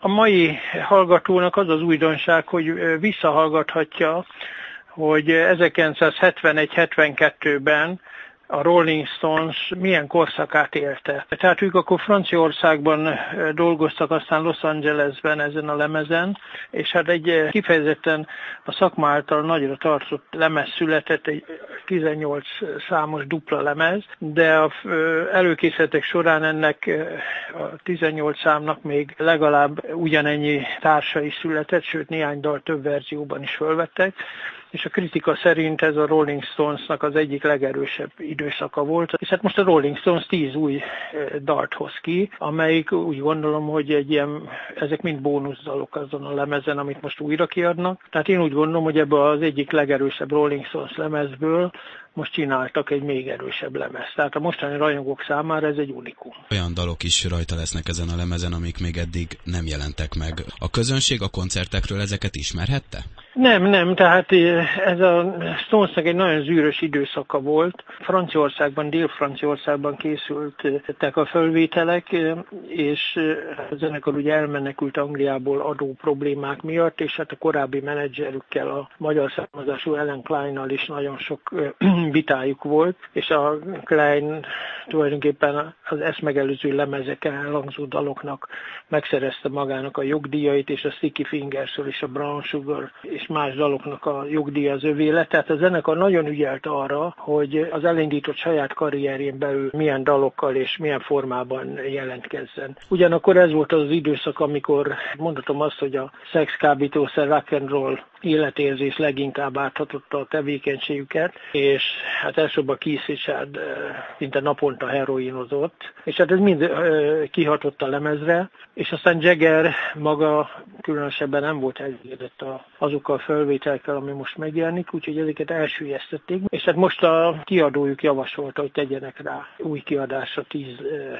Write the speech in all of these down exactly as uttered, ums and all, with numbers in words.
A mai hallgatónak az az újdonság, hogy visszahallgathatja, hogy ezerkilencszázhetvenegy hetvenkettőben a Rolling Stones milyen korszakát élte. Tehát ők akkor Franciaországban dolgoztak, aztán Los Angelesben ezen a lemezen, és hát egy kifejezetten a szakma által nagyra tartott lemez született, egy tizennyolc számos dupla lemez, de a előkészületek során ennek a tizennyolc számnak még legalább ugyanennyi társai is született, sőt néhány dal több verzióban is fölvettek, és a kritika szerint ez a Rolling Stonesnak az egyik legerősebb időszaka volt. És hát most a Rolling Stones tíz új dalt hoz ki, amelyik úgy gondolom, hogy egy ilyen, ezek mind bónuszdalok azon a lemezen, amit most újra kiadnak. Tehát én úgy gondolom, hogy ebből az egyik legerősebb Rolling Stones lemezből most csináltak egy még erősebb lemez. Tehát a mostani rajongók számára ez egy unikum. Olyan dalok is rajta lesznek ezen a lemezen, amik még eddig nem jelentek meg. A közönség a koncertekről ezeket ismerhette? Nem, nem, tehát ez a Stonesnak egy nagyon zűrös időszaka volt. Franciaországban, Dél-Franciaországban készültek a fölvételek, és a zenekar ugye elmenekült Angliából adó problémák miatt, és hát a korábbi menedzserükkel, a magyar származású Ellen Kleinnal is nagyon sok vitájuk volt, és a Klein tulajdonképpen az ezt megelőző lemezeken elhangzó daloknak megszerezte magának a jogdíjait, és a Sticky Fingers-ről és a Brown Sugar és más daloknak a jogdíja az övé lett. Tehát a zenekar nagyon ügyelt arra, hogy az elindított saját karrierjén belül milyen dalokkal és milyen formában jelentkezzen. Ugyanakkor ez volt az időszak, amikor mondhatom azt, hogy a szex, kábítószer, rock and roll életérzés leginkább áthatotta a tevékenységüket, és hát elsőbb a Keith Richards szinte naponta heroinozott, és hát ez mind kihatott a lemezre, és aztán Jagger maga különösebben nem volt elégedett azokkal a felvételekkel, ami most megjelenik, úgyhogy ezeket elsüllyesztették, és hát most a kiadójuk javasolta, hogy tegyenek rá új kiadásra tíz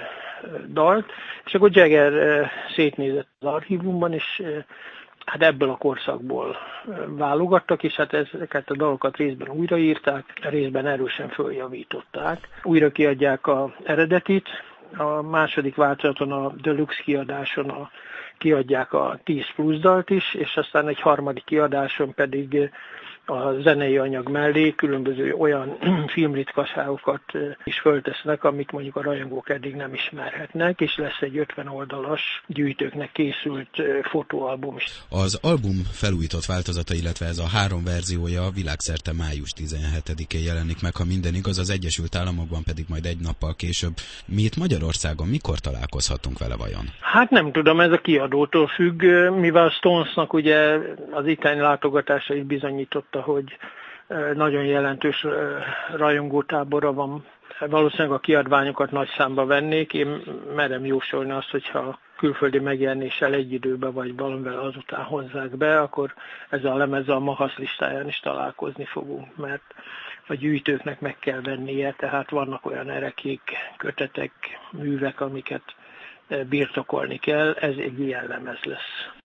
dalt, és akkor Jagger szétnézett az archívumban, és hát ebből a korszakból válogattak, és hát ezeket a dalokat részben újraírták, részben erősen följavították. Újra kiadják az eredetit, a második változaton, a Deluxe kiadáson a, kiadják a tíz plusz dalt is, és aztán egy harmadik kiadáson pedig a zenei anyag mellé különböző olyan filmritkaságokat is föltesznek, amik mondjuk a rajongók eddig nem ismerhetnek, és lesz egy ötven oldalas gyűjtőknek készült fotóalbum is. Az album felújított változata, illetve ez a három verziója világszerte május tizenhetedikén jelenik meg, ha minden igaz, az Egyesült Államokban pedig majd egy nappal később. Mi itt Magyarországon mikor találkozhatunk vele vajon? Hát nem tudom, ez a kiadótól függ, mivel a Stonesnak ugye az itteni látogatása is bizonyított, hogy nagyon jelentős rajongótábora van. Valószínűleg a kiadványokat nagy számba vennék. Én merem jósolni azt, hogyha külföldi megjelenéssel egy időben vagy valamivel azután hozzák be, akkor ezzel a lemezzel a Mahasz listáján is találkozni fogunk, mert a gyűjtőknek meg kell vennie, tehát vannak olyan erekék, kötetek, művek, amiket birtokolni kell. Ez egy ilyen lemez lesz.